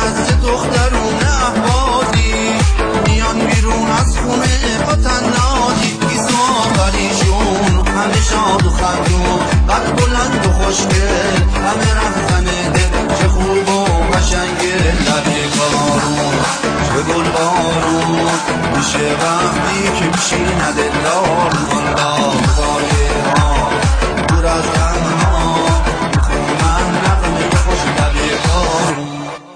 از دخترون احوازی میان بیرون از خونه با تنهایی آخریشون همه شاد و خندون قد بلند و خوشگل همه رهزن دل چه خوب و قشنگه لب کارون چه گل بارون میشه وقتی که میشینه دلدار والله پایه ها دور از غم ها من نغمه خوش لب کارون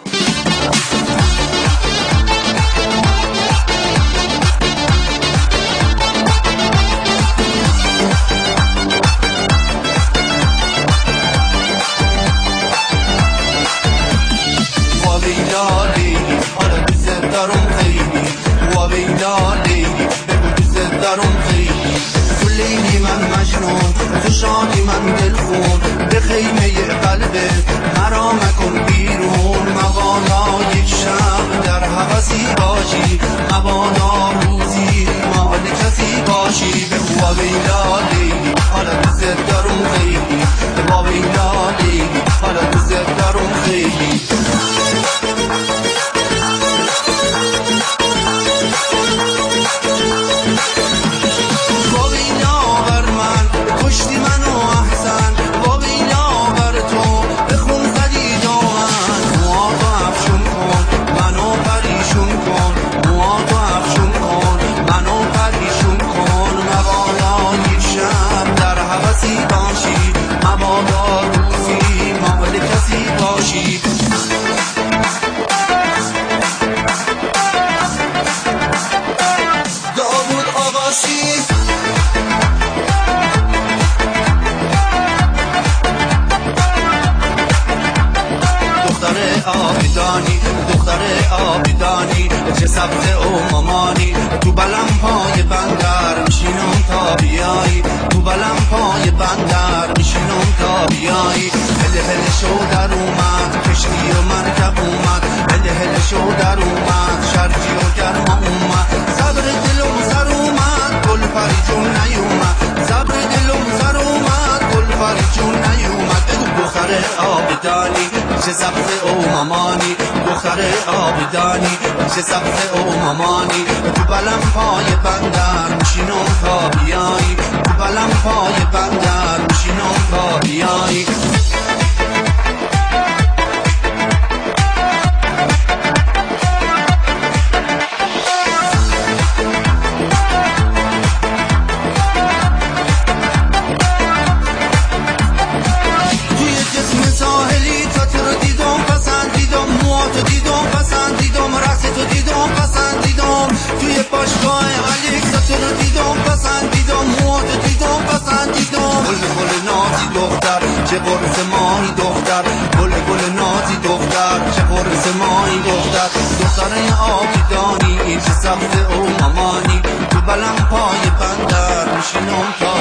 حالا دوست دارم خیلی و بیلا لیلی بگو دوست دارم خیلی تو لیلی من مجنون تو شادی من دلخون به خیمه قلبه مرا مکن بیرون مبادا یک شب در حوثی باشی مبادا روزی مال کسی باشی بگو و بیلا لیلی حالا دوست دارم خیلی و بیلا لیلی حالا دوست دارم خیلی دختر آبیدانی چه سبز و مامانی تو بلم پای بندر میشینم تا بیایی تو بلم پای بندر میشینم تا بیایی هله هله شو در اومد کشتی و مرکب اومد هله هله شو در اومد شرجی و گرما اومد صبر دلم سر اومد گل پری جون نیومد صبر دلم سر اومد گل پری جون نیومد دختر آبیدانی چه سبز او مامانی دختر آبیدانی چه سبز او مامانی تو بلم پای بندر میشینم تا بیایی تو بلم پای بندر میشینم تا بیایی توی باشگاه الکسا تو رو دیدم پسندیدم موهاتو دیدم پسندیدم گل گل نازی دختر چه قرص ماهی دختر گل گل نازی دختر چه قرص ماهی دختر دختر آبیدانی چه سبز او مامانی تو بلم پای بندر میشینم تا